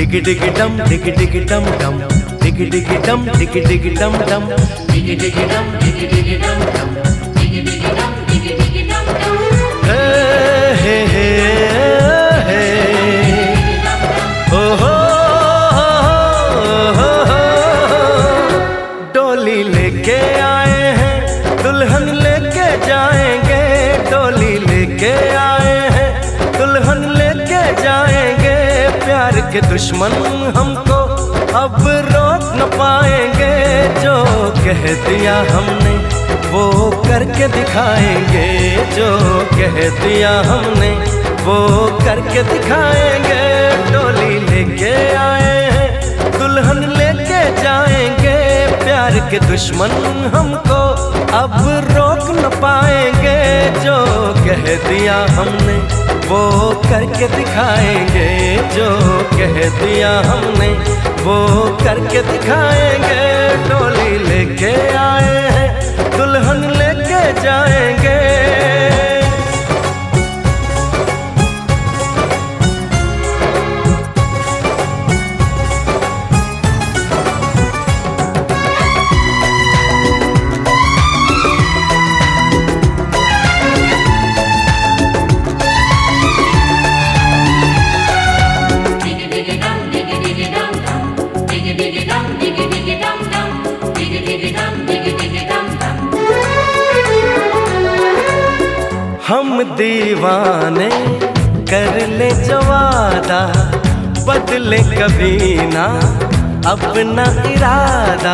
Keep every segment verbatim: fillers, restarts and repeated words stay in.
डिग डिग डम डिग डिग डम डम डिग डिग डम डिग डिग डम डम डिग डिग डम डिग डिग डम डम डिग डिग डम डिग डिग डम डम हे हे हे हे ओ हो हो डोली लेके आए हैं दुल्हन लेके जाएंगे, डोली लेके आए हैं दुल्हन लेके जाएंगे। प्यार के दुश्मन हमको अब रोक न पाएंगे, जो कह दिया हमने वो करके दिखाएंगे, जो कह दिया हमने वो करके दिखाएंगे। डोली लेके आए हैं दुल्हन लेके जाएंगे, प्यार के दुश्मन हमको अब रोक न पाएंगे, जो कह दिया हमने वो करके दिखाएंगे, जो कह दिया हमने वो करके दिखाएंगे। डोली लेके आए हैं दुल्हन लेके जाएंगे। हम दीवाने कर ले जो वादा, बदले कभी ना अपना इरादा।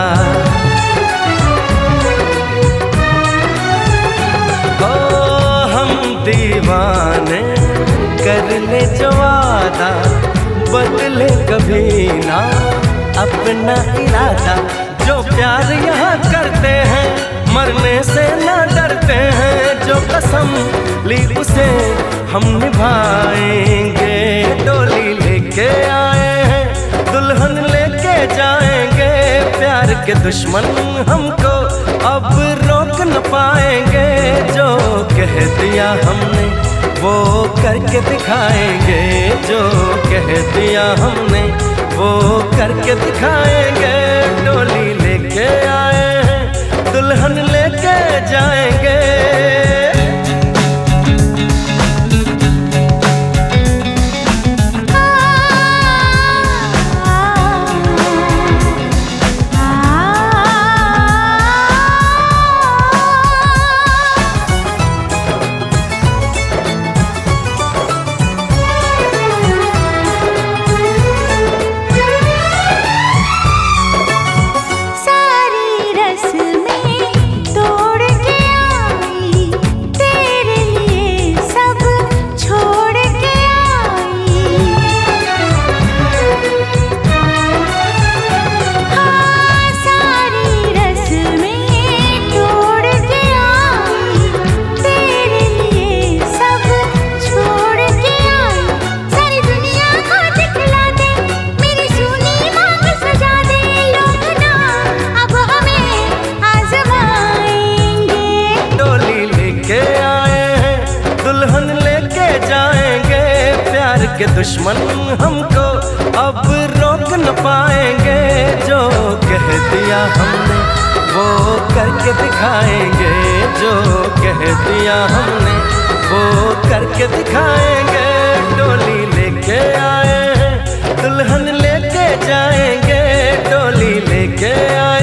ओ हम दीवाने कर ले जो वादा, बदले कभी ना अपना इरादा। जो प्यार यहाँ करते हैं मरने से ना डरते हैं, जो कसम ली उसे हम निभाएंगे। डोली लेके आए हैं दुल्हन लेके जाएंगे, प्यार के दुश्मन हमको अब रोक न पाएंगे, जो कह दिया हमने वो करके दिखाएंगे, जो कह दिया हमने वो करके दिखाएंगे। डोली लेके आए हैं दुल्हन लेके जाएंगे। के दुश्मन हमको अब रोक न पाएंगे, जो कह दिया हमने वो करके दिखाएंगे, जो कह दिया हमने वो करके दिखाएंगे। डोली लेके आए हैं दुल्हन लेके जाएंगे, डोली लेके आए